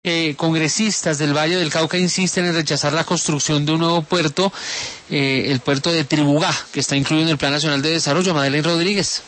congresistas del Valle del Cauca insisten en rechazar la construcción de un nuevo puerto, el puerto de Tribugá, que está incluido en el Plan Nacional de Desarrollo. Madeleine Rodríguez.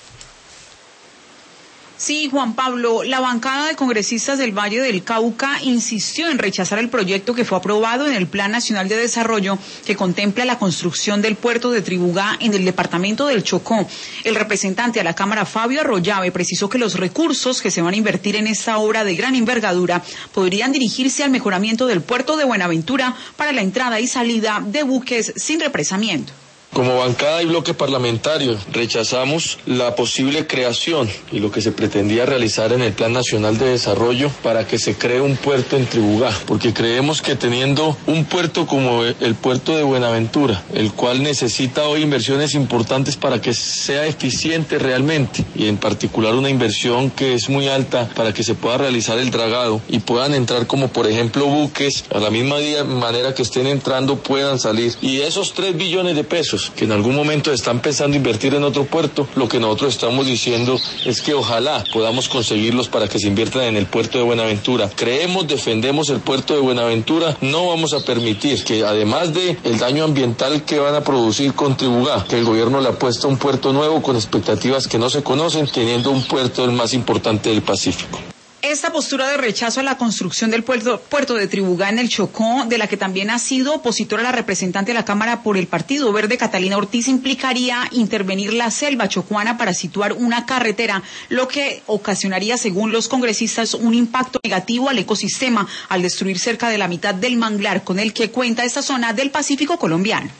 Sí, Juan Pablo, la bancada de congresistas del Valle del Cauca insistió en rechazar el proyecto que fue aprobado en el Plan Nacional de Desarrollo que contempla la construcción del puerto de Tribugá en el departamento del Chocó. El representante a la Cámara, Fabio Arroyave, precisó que los recursos que se van a invertir en esta obra de gran envergadura podrían dirigirse al mejoramiento del puerto de Buenaventura para la entrada y salida de buques sin represamiento. Como bancada y bloque parlamentario rechazamos la posible creación y lo que se pretendía realizar en el Plan Nacional de Desarrollo para que se cree un puerto en Tribugá, porque creemos que teniendo un puerto como el puerto de Buenaventura, el cual necesita hoy inversiones importantes para que sea eficiente realmente, y en particular una inversión que es muy alta para que se pueda realizar el dragado y puedan entrar como por ejemplo buques, a la misma manera que estén entrando puedan salir, y esos 3 billones de pesos que en algún momento están pensando invertir en otro puerto, lo que nosotros estamos diciendo es que ojalá podamos conseguirlos para que se inviertan en el puerto de Buenaventura. Creemos, defendemos el puerto de Buenaventura, no vamos a permitir que además de el daño ambiental que van a producir con Tribugá, que el gobierno le apuesta a un puerto nuevo con expectativas que no se conocen, teniendo un puerto el más importante del Pacífico. Esta postura de rechazo a la construcción del puerto de Tribugá en el Chocó, de la que también ha sido opositora la representante de la Cámara por el Partido Verde, Catalina Ortiz, implicaría intervenir la selva chocuana para situar una carretera, lo que ocasionaría, según los congresistas, un impacto negativo al ecosistema al destruir cerca de la mitad del manglar con el que cuenta esta zona del Pacífico colombiano.